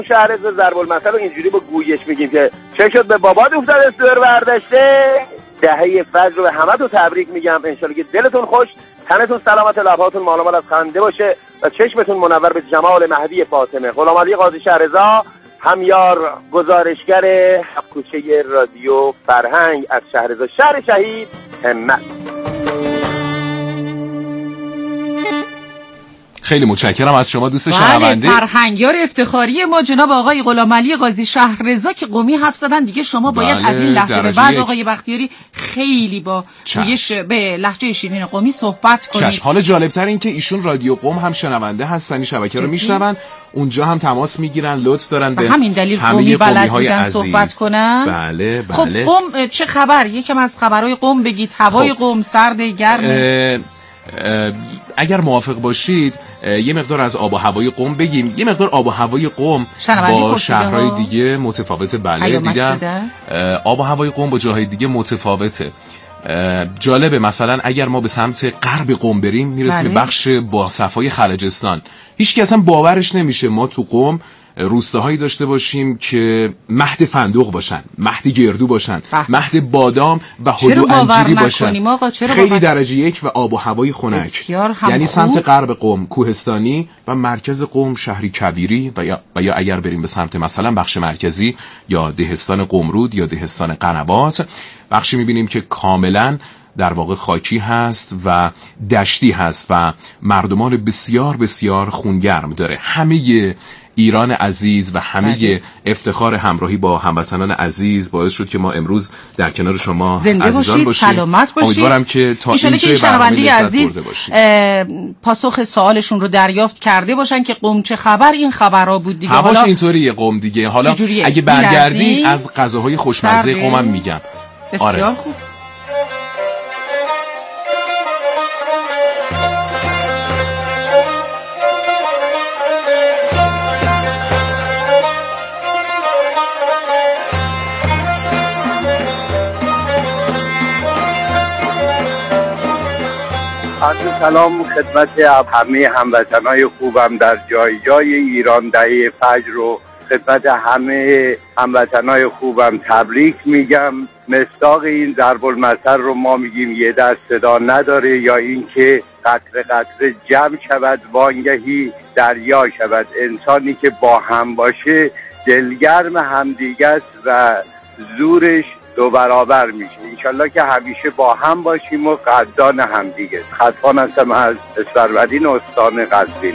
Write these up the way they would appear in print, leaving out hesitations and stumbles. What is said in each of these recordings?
شهرزا ضرب المثل رو اینجوری با گویش میگیم که چه شد به بابات افتاد سور برداشته. دهه فجر رو به همتون تبریک میگم. انشالله که دلتون خوش، تنتون سلامت، لبهاتون مالامال از خنده باشه و چشمتون منور به جمال مهدی فاطمه. غلامعلی قاضی شهرزا، همیار گزارشگر کوچه رادیو فرهنگ از شهرزا، شهر شهید همت. خیلی متشکرم از شما دوست شنونده. فرهنگیار افتخاری ما جناب آقای غلامعلی قاضی شهرزا که قمی حرف زدن دیگه، شما باید از این لحظه به بعد آقای بختیاری خیلی با به لهجه شیرین قمی صحبت کنید. چشم. حالا جالبتر این که ایشون رادیو قم هم شنونده هستن، شبکه رو میشنون، اونجا هم تماس میگیرن، لطف دارن به همین دلیل قمی بلد بودن صحبت کنن. بله. خب قم چه خبر؟ یکم از خبرهای قم بگید. هوای قم سرد گرم؟ اگر موافق باشید یه مقدار از آب و هوای قم بگیم. یه مقدار آب و هوای قم با شهرهای دیگه متفاوته. بله دیدم آب و هوای قم با جاهای دیگه متفاوته. جالبه مثلا اگر ما به سمت غرب قم بریم میرسیم بخش با صفای خلجستان. هیچ کس هم باورش نمیشه ما تو قم روستاهایی داشته باشیم که مهد فندق باشن، مهد گردو باشن، مهد بادام و هلو انجیری باشن. خیلی درجه یک و آب و هوای خنک. یعنی سمت غرب قم کوهستانی و مرکز قم شهری کویری و یا اگر بریم به سمت مثلا بخش مرکزی یا دهستان قمرود یا دهستان قنوات، بخشی میبینیم که کاملا در واقع خاکی هست و دشتی هست و مردمان بسیار بسیار خونگرم داره. همه ایران عزیز و همه افتخار همراهی با هموطنان عزیز باعث شد که ما امروز در کنار شما عزیزان باشیم. سلامت باشید. امیدوارم که تا اینجای برنامه عزیز پاسخ سوالشون رو دریافت کرده باشن که قم چه خبر. این خبرها بود دیگه. هواش اینطوریه قم دیگه. حالا اگه برگردی از غذاهای خوشمزه قمم میگم. بسیار خوب. عرض سلام خدمت همه هموطنای خوبم در جای جای ایران. دهه فجر رو خدمت همه هموطنای خوبم تبریک میگم. مصداق این ضرب المثل رو ما میگیم یه دست صدا نداره، یا اینکه قطره قطره جمع شود وانگهی دریا شود. انسانی که با هم باشه دلگرم همدیگه است و زورش دو برابر میشه. انشالله که همیشه با هم باشیم و قدردان همدیگه. خطفان هستم از اسفرودین استان قزوین.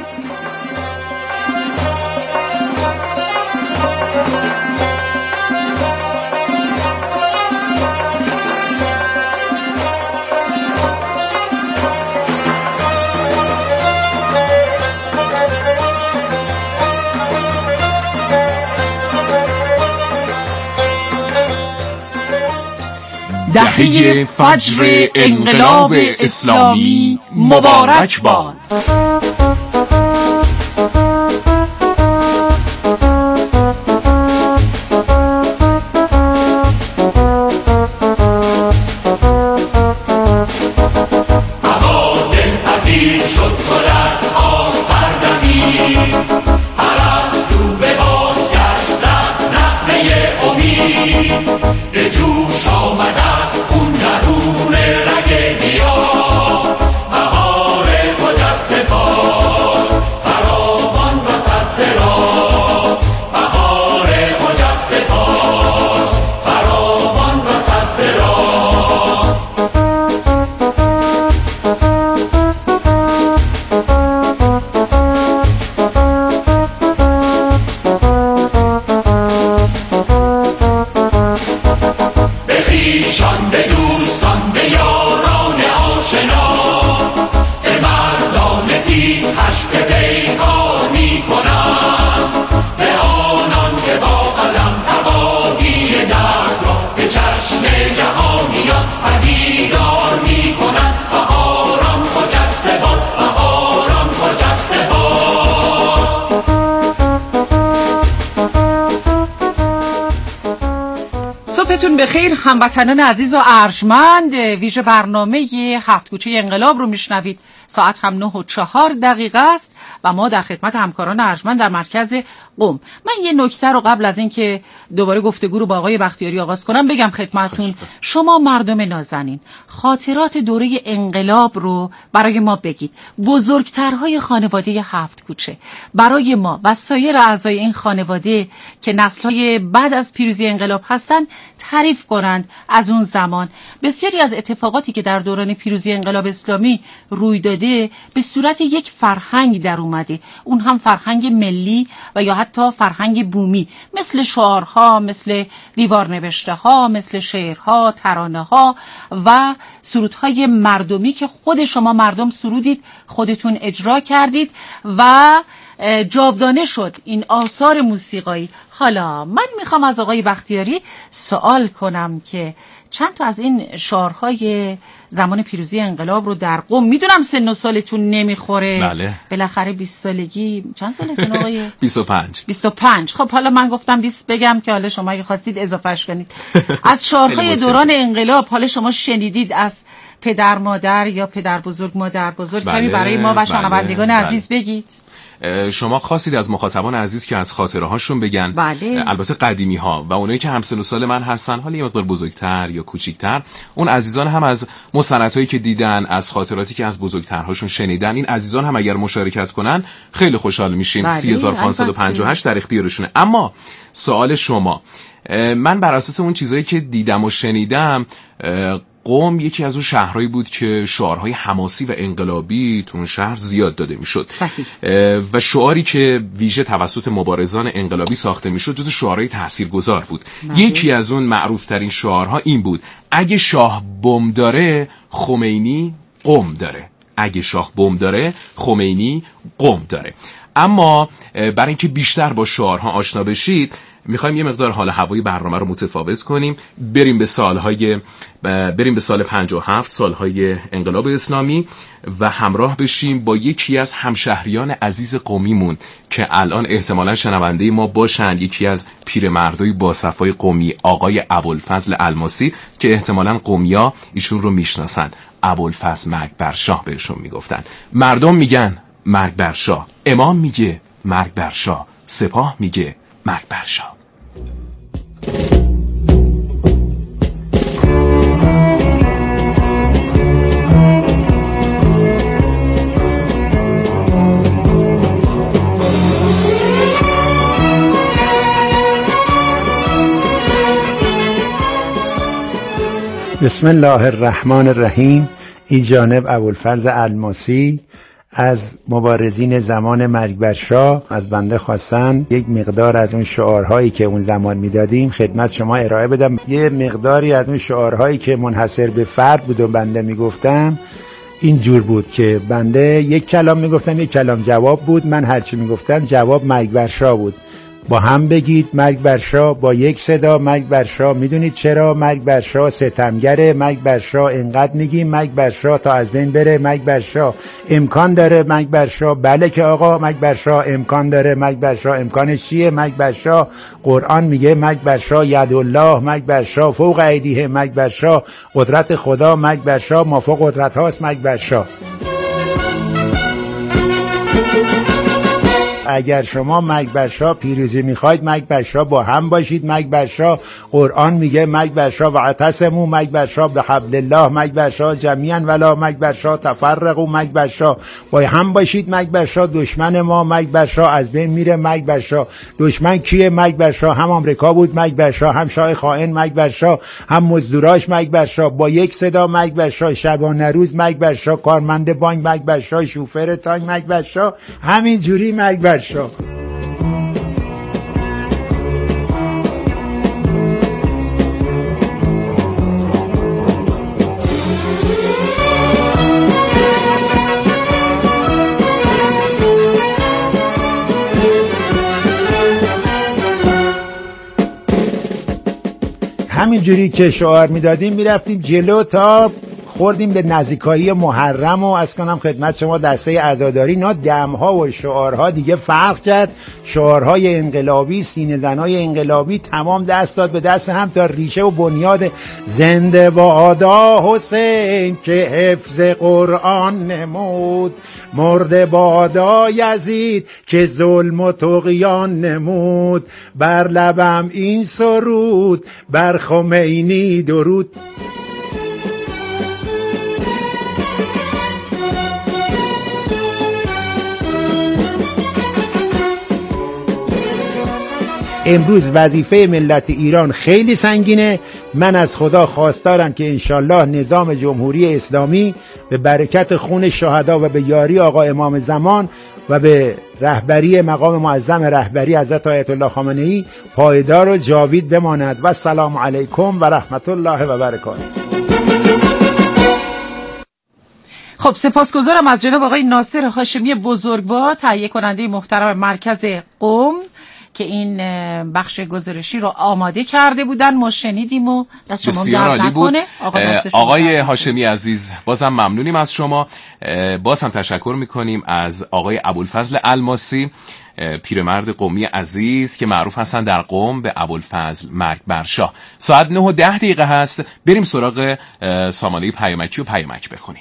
دهه فجر انقلاب اسلامی مبارک باد. بخیر هموطنان عزیز و ارجمند، ویژه برنامه هفت کوچه انقلاب رو میشنوید ساعت هم 9:04 است و ما در خدمت همکاران ارجمند در مرکز قم. من یه نکته رو قبل از این که دوباره گفتگو رو با آقای بختیاری آغاز کنم بگم خدمتتون. شما مردم نازنین خاطرات دوره انقلاب رو برای ما بگید. بزرگترهای خانواده 7 کوچه برای ما و سایر اعضای این خانواده که نسل‌های بعد از پیروزی انقلاب هستن تعریف کنند از اون زمان. بسیاری از اتفاقاتی که در دوران پیروزی انقلاب اسلامی روی داده به صورت یک فرهنگ در اومده، اون هم فرهنگ ملی و یا حتی فرهنگ بومی، مثل شعارها، مثل دیوار نوشته ها، مثل شعرها، ترانه ها و سرودهای مردمی که خود شما مردم سرودید، خودتون اجرا کردید و جاودانه شد این آثار موسیقایی. حالا من میخوام از آقای بختیاری سوال کنم که چند تا از این شعارهای زمان پیروزی انقلاب رو در قم، میدونم سن و سالتون نمیخوره. بله. بالاخره 20 سالگی، چند سالتون آقای؟ 25. خب حالا من گفتم 20 بگم که حالا شما اگه خواستید اضافهش کنید. از شعارهای دوران انقلاب حالا شما شنیدید از پدر مادر یا پدر بزرگ مادر بزرگ، کمی برای ما و شنوندگان عزیز بگید. شما خواستید از مخاطبان عزیز که از خاطره هاشون بگن. بله. البته قدیمی ها و اونایی که همسن و سال من هستن، حالا یه مقدار بزرگتر یا کوچیکتر، اون عزیزان هم از مستندهایی که دیدن، از خاطراتی که از بزرگترهاشون شنیدن، این عزیزان هم اگر مشارکت کنن خیلی خوشحال میشیم. بله. 30558 در اختیارشونه. اما سوال شما، من بر اساس اون چیزایی که دیدم و شنیدم، قم یکی از اون شهرهایی بود که شعارهای حماسی و انقلابی تو اون شهر زیاد داده میشد و شعاری که ویژه توسط مبارزان انقلابی ساخته میشد جز شعارهای تاثیرگذار بود. یکی از اون معروف ترین شعارها این بود: اگه شاه بم داره خمینی قم داره. اگه شاه بم داره خمینی قم داره. اما برای اینکه بیشتر با شعارها آشنا بشید، میخوایم یه مقدار حال هوای برنامه رو متفاوت کنیم، بریم به سال 57، سالهای انقلاب اسلامی و همراه بشیم با یکی از همشهریان عزیز قمیمون که الان احتمالاً شنونده ما باشن، یکی از پیرمردای باصفای قمی، آقای ابوالفضل الماسی، که احتمالاً قمیا ایشون رو میشناسن. ابوالفضل مرگ بر شاه بهشون میگفتن. مردم میگن مرگ بر شاه، امام میگه مرگ بر شاه، سپاه میگه مرگ بر شاه. بسم الله الرحمن الرحیم. این جانب ابوالفضل الماسی از مبارزین زمان مرگ بر شاه از بنده خواستن یک مقدار از اون شعارهایی که اون زمان میدادیم خدمت شما ارائه بدم. یه مقداری از اون شعارهایی که منحصر به فرد بود و بنده میگفتم این جور بود که بنده یک کلام میگفتم، یک کلام جواب بود. من هرچی میگفتم جواب مرگ بر شاه بود. با هم بگید مرگ بر شاه، با یک صدا مرگ بر شاه. میدونید چرا؟ مرگ بر شاه ستمگره، مرگ بر شاه اینقدر میگیم، مرگ بر شاه تا از بین بره، مرگ بر شاه امکان داره، مرگ بر شاه بله که آقا مرگ بر شاه امکان داره. مرگ بر شاه امکانش چیه؟ مرگ بر شاه قرآن میگه مرگ بر شاه ید الله، مرگ بر شاه فوق ایدیه، مرگ بر شاه قدرت خدا، مرگ بر شاه ما فوق قدرت هاست، مرگ بر شاه. اگر شما مرگ بر شاه پیروزی میخواید، مرگ بر شاه با هم باشید. مرگ بر شاه قرآن میگه مرگ بر شاه واعتصموا، مرگ بر شاه بحبل الله، مرگ بر شاه جمیعا ولا مرگ بر شاه تفرقوا، مرگ بر شاه با هم باشید. مرگ بر شاه دشمن ما، مرگ بر شاه از بین میره. مرگ بر شاه دشمن کیه؟ مرگ بر شاه هم آمریکا بود، مرگ بر شاه هم شاه خائن، مرگ بر شاه هم مزدوراش، مرگ بر شاه با یک صدا مرگ بر شاه شبانه روز، مرگ بر شاه کارمند بانک، مرگ بر شاه شوفر تانک، مرگ بر شاه همین جوری مرگ بر شاه. همین جوری که شعار میدادیم میرفتیم جلو تا خوردیم به نزدیکایی محرم و از کنم خدمت شما دسته عزاداری، اینا دمها و شعارها دیگه فرق کرد. شعارهای انقلابی، سینه زنای انقلابی تمام دست داد به دست هم تا ریشه و بنیاد زنده بادا حسین که حفظ قرآن نمود، مرده بادا یزید که ظلم و طغیان نمود، بر لبم این سرود بر خمینی درود. امروز وظیفه ملت ایران خیلی سنگینه. من از خدا خواستارم که انشالله نظام جمهوری اسلامی به برکت خون شهدا و به یاری آقا امام زمان و به رهبری مقام معظم رهبری حضرت آیت الله خامنه‌ای پایدار و جاوید بماند. و السلام علیکم و رحمت الله و برکاته. خب سپاسگزارم از جناب آقای ناصر هاشمی بزرگوار، تهیه کننده محترم مرکز قم که این بخش گزارشی رو آماده کرده بودن. ما شنیدیم و دست شما درد نکنه. آقای هاشمی عزیز بازم ممنونیم از شما. باز هم تشکر میکنیم از آقای ابوالفضل الماسی، پیرمرد قمی عزیز که معروف هستن در قم به ابوالفضل مرگبرشاه. ساعت 9:10 هست. بریم سراغ سامانه پیامکی و پیامک بخونیم.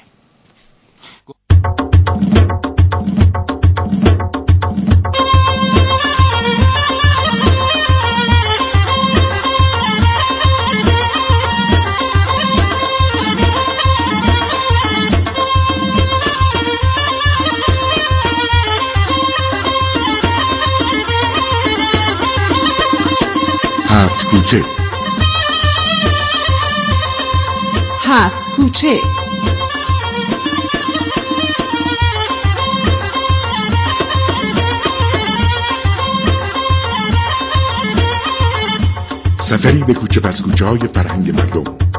هفت کوچه. هفت کوچه. سفری به کوچه پس کوچه های فرهنگ مردم.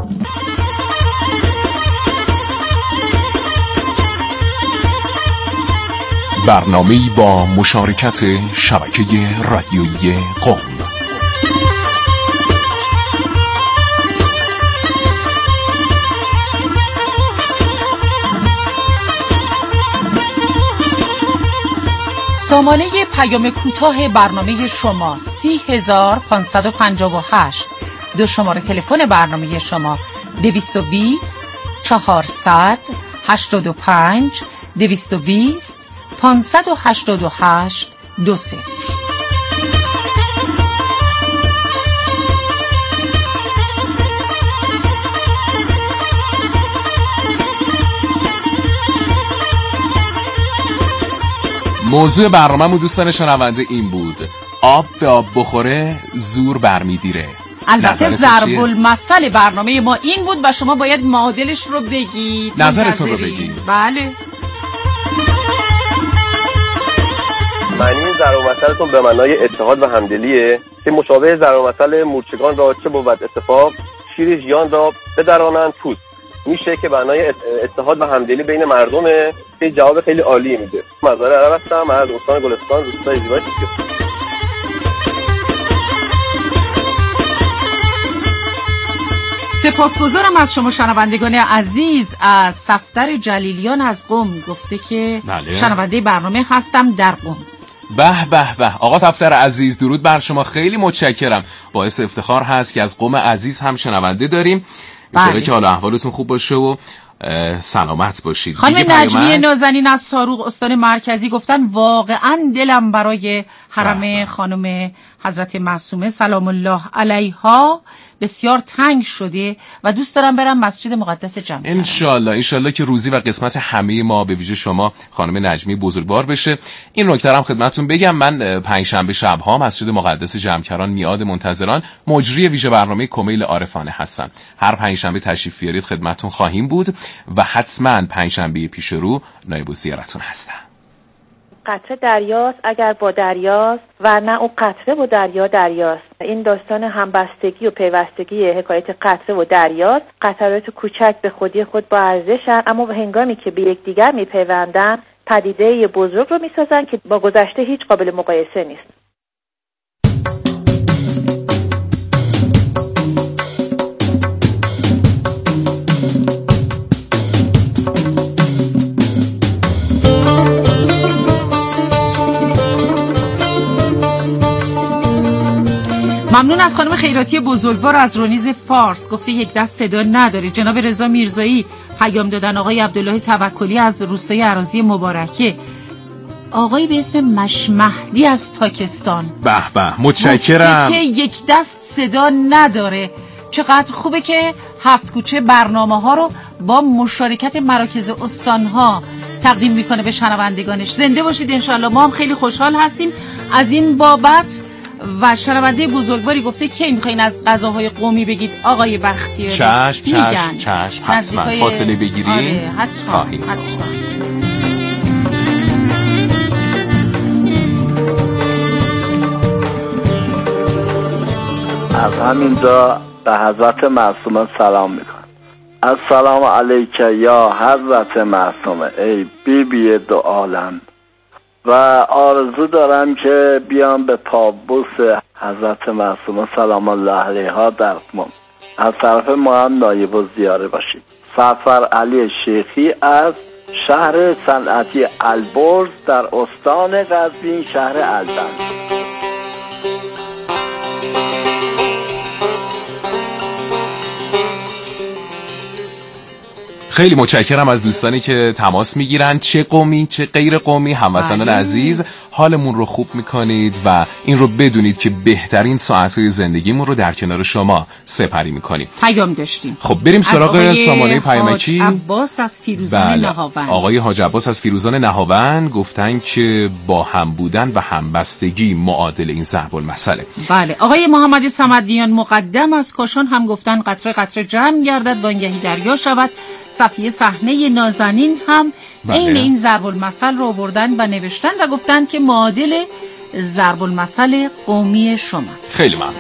برنامه‌ای با مشارکت شبکه رادیویی قم. سامانه پیام کوتاه برنامه شما 30558. دو شماره تلفن برنامه شما 220 400 85 220 588 20. موضوع برنامه‌مون دوستان شنونده این بود: آب به آب بخوره زور برمی‌دیره. البته ضرب المثل برنامه ما این بود و شما باید معادلش رو بگید. نظرتون رو بگید. بله. معنی ضرب المثلتون به معنای اتحاد و همدلیه که مشابه ضرب المثل مورچگان را چه بود اتفاق شیر ژیان را بدرانند پوست. میشه که معنای اتحاد و همدلی بین مردمه. این جواب خیلی عالی میده. مزار عرب هستم از استان گلستان، روستای زیبای تیکه. سپاسگزارم از شما شنوندگان عزیز. از صفدر جلیلیان از قم گفته که بله. شنونده برنامه هستم در قم. به به به آقا صفدر عزیز، درود بر شما، خیلی متشکرم. باعث افتخار هست که از قم عزیز هم شنونده داریم. انشالله که حال احوالتون خوب باشه و سلامت باشید. خانم نجمی نازنین از ساروق استان مرکزی گفتن واقعا دلم برای حرم خانم حضرت معصومه سلام الله علیها بسیار تنگ شده و دوست دارم برم مسجد مقدس جمکران. انشالله که روزی و قسمت همه ما به ویژه شما خانم نجمی بزرگوار بشه. این نکته هم خدمتتون بگم، من پنجشنبه شب‌ها مسجد مقدس جمکران میعاد منتظران مجری ویژه برنامه کمیل عارفانه هستم. هر پنجشنبه تشریف بیارید خدمتتون خواهیم بود و حتما پنجشنبه پیش رو نایب الزیارتون هستم. قطره دریاست اگر با دریاست و نه اون قطره و دریاست. این داستان همبستگی و پیوستگی حکایت قطره و دریاست. قطرات کوچک به خودی خود با ارزشن، اما هنگامی که به یکدیگر میپیوندن پدیده بزرگ رو میسازن که با گذشته هیچ قابل مقایسه نیست. ممنون از خانم خیراتی بزرگوار از رونیز فارس، گفته یک دست صدا نداره. جناب رضا میرزایی پیام دادن. آقای عبدالله توکلی از روستای اراضی مبارکه. آقای به اسم مشمهدی از تاکستان، به به، متشکرم. که یک دست صدا نداره. چقدر خوبه که هفت کوچه برنامه ها رو با مشارکت مراکز استانها تقدیم میکنه به شنوندگانش. زنده باشید انشالله. ما هم خیلی خوشحال هستیم از این بابت. و شنونده بزرگواری گفته که میخواین از غذاهای قومی بگید آقای بختیاری؟ چشم حتما فاصله بگیریم. آره حتما. از همینجا به حضرت معصومه سلام میکنم. السلام علیکه یا حضرت معصومه، ای بی بی دو عالم. و آرزو دارم که بیام به پابوس حضرت معصومه سلام الله علیها در از طرف ما هم نایب و زیاره باشید. سرور علی شیخی از شهر صنعتی البرز در استان قزوین، شهر البرز. خیلی متشکرم از دوستانی که تماس میگیرن، چه قومی چه غیر قومی، هموطنان عزیز، حالمون رو خوب میکنید و این رو بدونید که بهترین ساعتهای زندگیمون رو در کنار شما سپری میکنیم. پیام داشتیم. خب بریم سراغ سامانه پیامکی. عباس از فیروزان نهاوند. آقای حاج عباس از فیروزان نهاوند گفتن که با هم بودن و همبستگی معادل این ضرب المثله. بله. آقای محمد صمدیان مقدم از کاشان هم گفتن قطره قطره جمع گردد وانگهی دریا شود. صفیه صحنه نازنین هم عین این ضرب المثل رو آوردن و نوشتن و گفتن که معادل ضرب المثل قومی شماست. خیلی ممنون.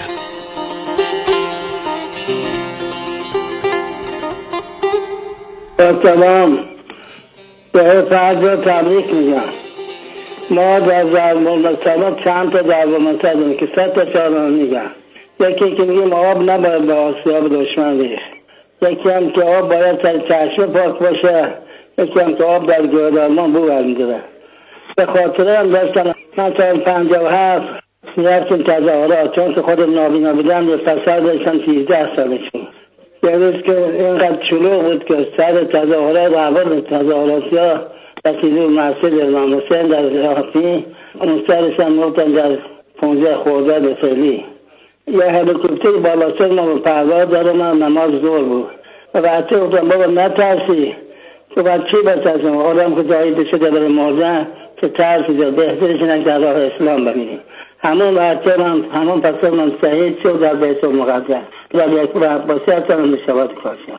سلام، به فرض تبریک میگم. ما در ضرب المثل چند تا ضرب المثل داریم که 100 تا 4 میگن. یکی که میگیم آب نباید به آسیاب دشمن ریخت، یکی هم که آب باید سر چشمه پاک باشه، یکی هم که آب در گردالمان بو برمی‌داره. به خاطره هم داشتم من سال 57 رفتیم تظاهرات، چون که خودم نابینا بودم یه پسر داشتم 13 سالشون. یه روز که اینقدر شلوغ بود که سر تظاهرات اول تظاهراتیا رسیدیم مسجد امام حسین در راهپی، اون سرش هم گفتن در 15 خرداد فعلی. یه هلیکوپتر بالا سر ما به پرواز داره، من نماز ظهر بود و بچه گفتم بابا نترسی. تو باید چی بترسم؟ آدم که جایی بشه در مردن که ترسی داره، بهترش اینه که راه اسلام ببینیم. همون بچه همون پسر من شهید شد در بیت المقدس در یک عباسی هستم و نشابات کاشان.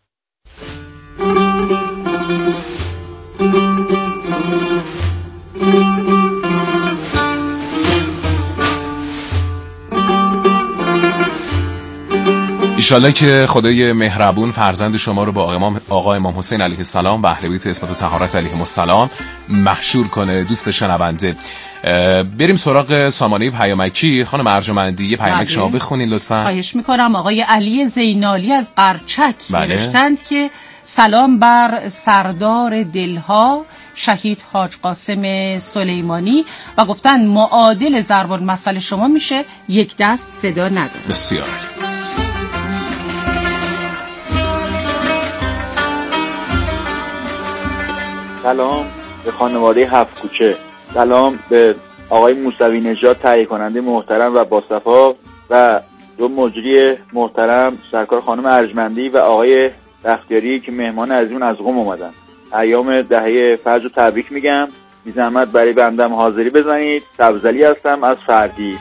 ایشالله که خدای مهربون فرزند شما رو با آقا امام حسین علیه السلام و اهل بیت عصمت و طهارت علیهم السلام محشور کنه. دوست شنونده، بریم سراغ سامانه پیامکی. خانم ارجمندی یه پیامک شما بخونین لطفاً. خواهش میکنم. آقای علی زینالی از قرچک نوشتند که سلام بر سردار دلها شهید حاج قاسم سلیمانی و گفتن معادل ضرب المثل شما میشه یک دست صدا نداره. بسیار. سلام به خانواده هفت کوچه، سلام به آقای موسوی نژاد تهیه کننده محترم و باصفا و دو مجری محترم سرکار خانم ارجمندی و آقای بختیاری که مهمان عزیزمون از قم اومدن. ایام دهه فجر رو تبریک میگم. بی زحمت برای بندم حاضری بزنید. سبزلی هستم از فردی.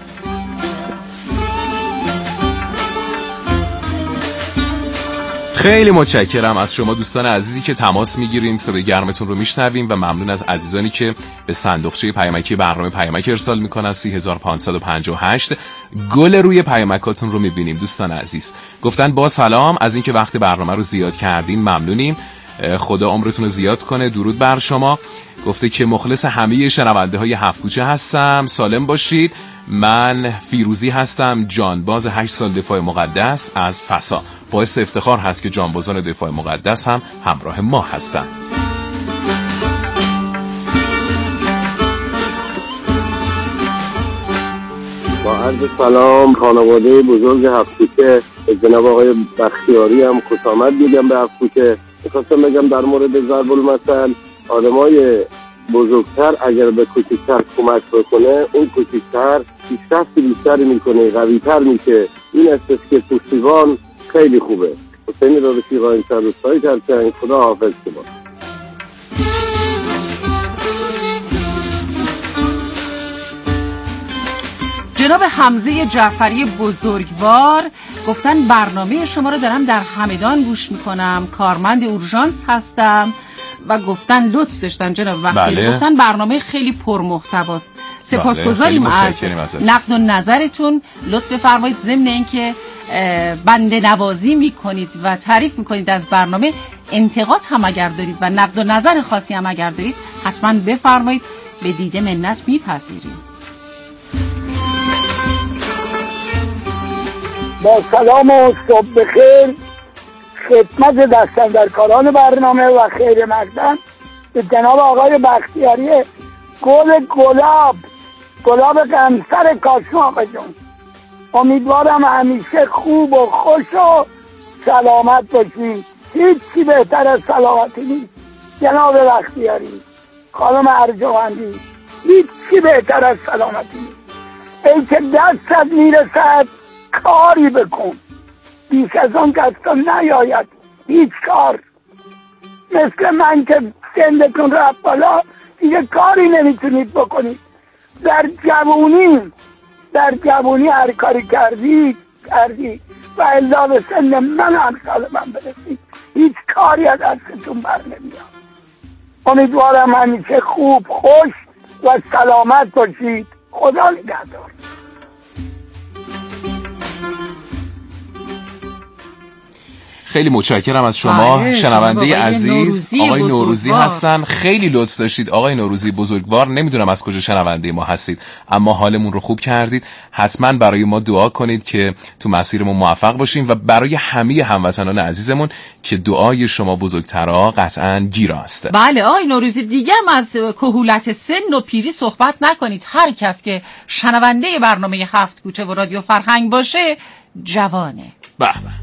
خیلی متشکرم از شما دوستان عزیزی که تماس میگیرین، صدای گرمتون رو میشنویم و ممنون از عزیزانی که به صندوقچه پیامکی برنامه پیامک ارسال میکنن. 3558 گل روی پیامکاتون رو میبینیم. دوستان عزیز گفتن با سلام، از اینکه وقت برنامه رو زیاد کردین ممنونیم، خدا عمرتون رو زیاد کنه، درود بر شما. گفته که مخلص همه شنونده های هفت کوچه هستم، سالم باشید. من فیروزی هستم، جانباز 8 سال دفاع مقدس از فسا. باعث افتخار هست که جانبازان دفاع مقدس هم همراه ما هستن. با عرض سلام خانواده بزرگ هفت‌کوچه، جناب آقای بختیاری هم خوش آمد میگم به هفت‌کوچه. میخواستم بگم در مورد ضرب المثل، آدمای بزرگتر اگر به کوچکتر کمک بکنه، اون کوچکتر پیشرفت بیشتری میکنه، قوی‌تر میشه. این است که پشتیبان خیلی خوبه. حسین رفیق این چند روستایی کرد. خدا حافظ شما. جناب حمزه جعفری بزرگوار گفتن برنامه شما رو دارم در همدان گوش میکنم، کارمند اورژانس هستم و گفتن لطف داشتن جناب وقتی بله. گفتن برنامه خیلی پرمحتواست. سپاسگزاریم از نقد و نظرتون. لطف بفرمایید ضمن اینکه بنده نوازی میکنید و تعریف میکنید از برنامه، انتقاد هم اگر دارید و نقد و نظر خاصی هم اگر دارید حتما بفرمایید، به دیده منت میپذیریم. با سلام و صبح بخیر خدمت دستاندرکاران برنامه و خیر مقدم به جناب آقای بختیاری گلاب قمصر کاشم. آقا جون امیدوارم همیشه خوب و خوش و سلامت باشید. هیچی بهتر از سلامتی نیست جناب بختیاری، خانم ارجمندی، هیچی بهتر از سلامتی نیست. ای که دستت میرسد کاری بکن، بیش از آن دستان نیاید هیچ کار. مثل من که سنتون رفت بالا دیگه کاری نمیتونید بکنید. در جوونی هر کاری کردی و الا به سن من امثال من برسید هیچ کاری از دستتون بر نمیاد. امیدوارم همیشه خوب خوش و سلامت باشید. خدا نگهدار. خیلی متشکرم از شما شنونده عزیز. آقای نوروزی هستن. خیلی لطف داشتید آقای نوروزی بزرگوار. نمیدونم از کجا شنونده ما هستید اما حالمون رو خوب کردید. حتما برای ما دعا کنید که تو مسیرمون موفق باشیم و برای همه هموطنان عزیزمون که دعای شما بزرگترها قطعاً گیراست. بله آقای نوروزی، دیگه هم از کهولت سن و پیری صحبت نکنید. هر کس که شنونده برنامه هفت کوچه و رادیو فرهنگ باشه جوانه. به به.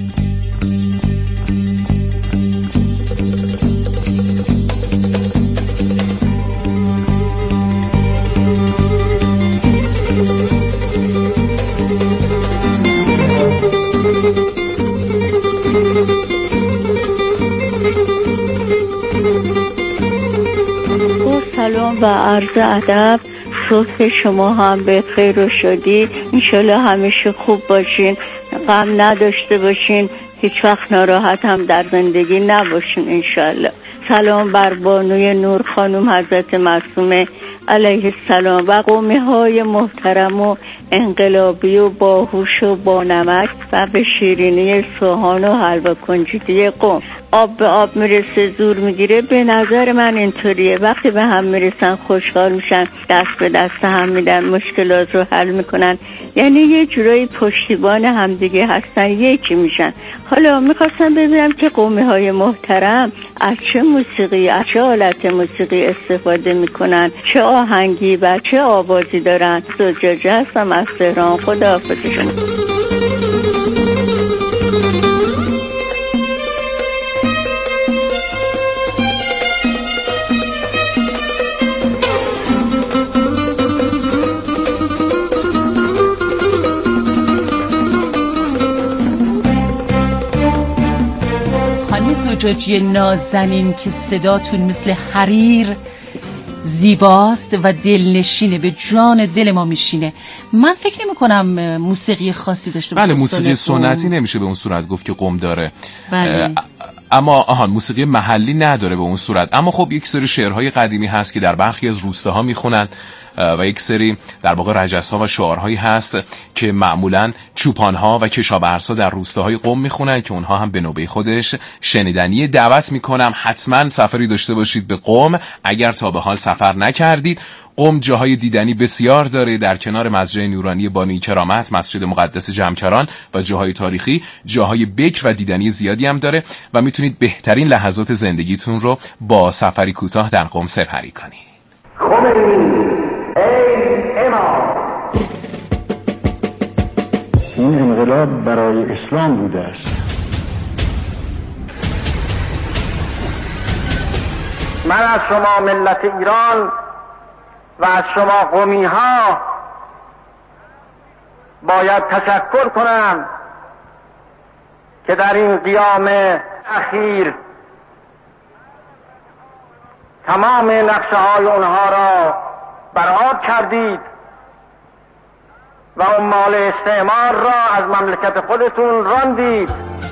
سلام و عرض ادب. صبح شما هم به خیر و شادی، انشالله همیشه خوب باشین، غم نداشته باشین، هیچ وقت ناراحت هم در زندگی نباشین انشالله. سلام بر بانوی نور خانم حضرت معصومه علیه السلام و قومی های محترم و انقلابی و باهوش و بانمک و به شیرینی سوهان و حلوا کنجدی قوم. آب به آب میرسه زور میگیره. به نظر من اینطوریه، وقتی به هم میرسن خوشحال میشن، دست به دست هم میدن، مشکلات رو حل میکنن، یعنی یه جورایی پشتیبان همدیگه هستن، یکی میشن. حالا میخواستم ببینم که قومی های محترم از چه موسیقی، از چه آلت موسیقی استفاده میکنن، چه آهنگی و چه آوازی دارن. زجاجه هستم از تهران. خداحافظ شما. خانم زجاجی نازنین که صداتون مثل حریر زیباست و دلنشینه، به جان دل ما میشینه. من فکر نمی کنم موسیقی خاصی داشته باشه. بله موسیقی سنتی نمیشه به اون صورت گفت که قم داره. بله. اما موسیقی محلی نداره به اون صورت. اما خب یک سری شعرهای قدیمی هست که در برخی از روستاها میخونن و یک سری در واقع رجس‌ها و شعارهایی هست که معمولاً چوپان‌ها و کشاورزها در روستاهای قم میخونن که اونها هم به نوبه خودش شنیدنی. دعوت میکنم حتما سفری داشته باشید به قم اگر تا به حال سفر نکردید. قم جاهای دیدنی بسیار داره، در کنار مسجد نورانی بانی کرامت، مسجد مقدس جمکران و جاهای تاریخی، جاهای بکر و دیدنی زیادی هم داره و میتونید بهترین لحظات زندگیتون رو با سفری کوتاه در قم سپری کنید. این انقلاب برای اسلام بوده است. من از شما ملت ایران و از شما قومی ها باید تشکر کنم که در این قیام اخیر تمام نقشه های اونها را برآورد کردید و عمال استعمار را از مملکت خودتون راندید.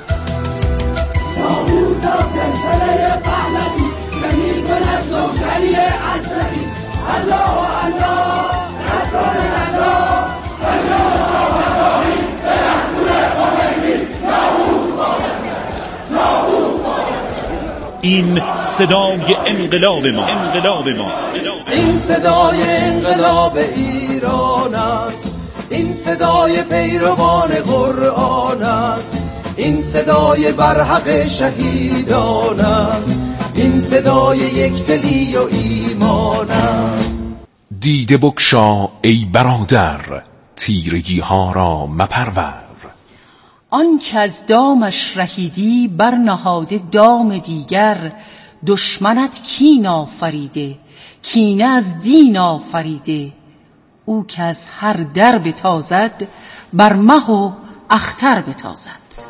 این صدای انقلاب ما، انقلاب ما. این صدای انقلاب ایران است، این صدای پیروان قرآن است، این صدای برحق شهیدان است، این صدای یکدلی و ایمان است. دیده بگشا ای برادر، تیرگی ها را مپرور. آن که از دامش رهیدی برنهاده دام دیگر، دشمنت کین آفریده کینه از دین آفریده. او که از هر در بتازد بر مه و اختر بتازد.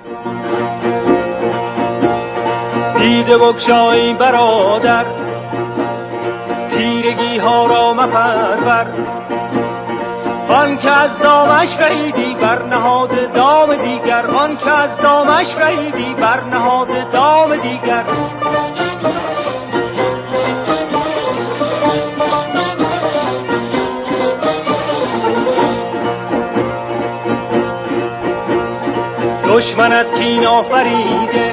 دیده بگشا ای برادر، تیرگی ها را مپرور. آن که از دامش رهیدی برنهاد دام دیگر، آن که از دامش رهیدی برنهاد دام دیگر. دشمنت کین آفریده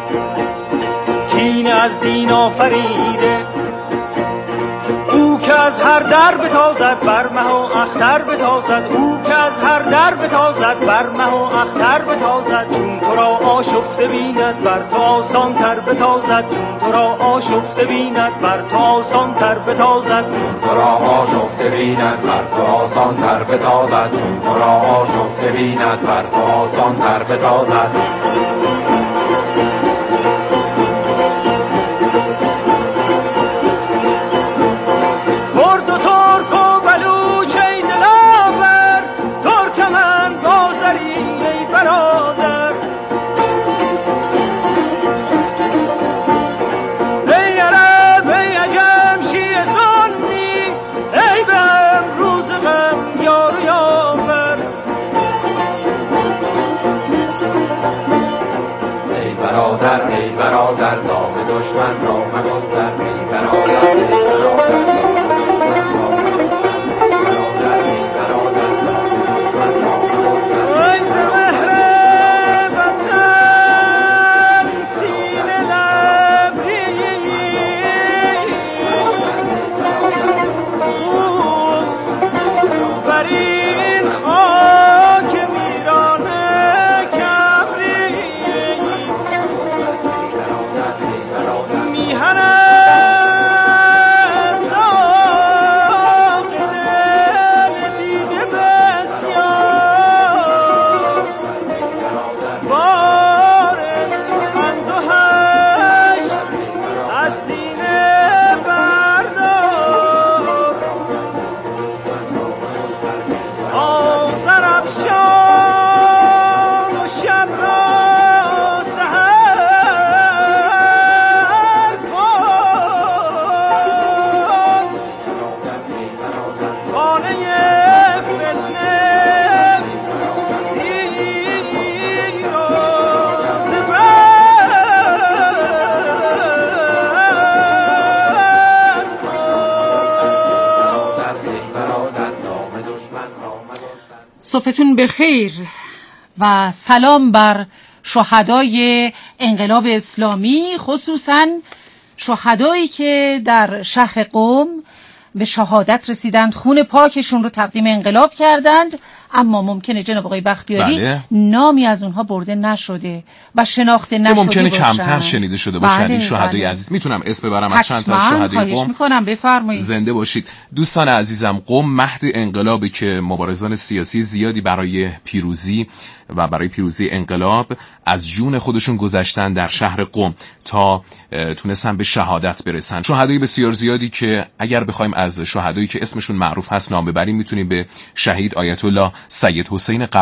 کین از دین آفریده. او که از هر در بتازد بر مه و اختر بتازد. او که از هر در بتازد بر مه و اختر بتازد. چون تو را آشفته بیند بر تو آسان تر بتازد. چون تو را آشفته بیند بر تو آسان تر بتازد. چون تو را آشفته بیند بر تو آسان تر بتازد. چون تو را آشفته بیند بر تو آسان تر بتازد. ای برادر نام دشمن را مگستر. ای برادر ای برادر صبحتون بخیر و سلام بر شهدای انقلاب اسلامی، خصوصا شهدایی که در شهر قم به شهادت رسیدند، خون پاکشون رو تقدیم انقلاب کردند. اما ممکنه جناب آقای بختیاری نامی از اونها برده نشده و شناخته نشده ممکنه باشن. کمتر شنیده شده باشن این شهدای عزیز. میتونم اسم ببرم از چند تا از شهدای قم؟ میکنم، بفرمایید. زنده باشید دوستان عزیزم. قم مهد انقلابی که مبارزان سیاسی زیادی برای پیروزی و برای پیروزی انقلاب از جون خودشون گذشتن در شهر قم تا تونستن به شهادت برسن. شهدای بسیار زیادی که اگر بخوایم از شهدایی که اسمشون معروف هست نام ببریم میتونیم به شهید آیت الله سید حسین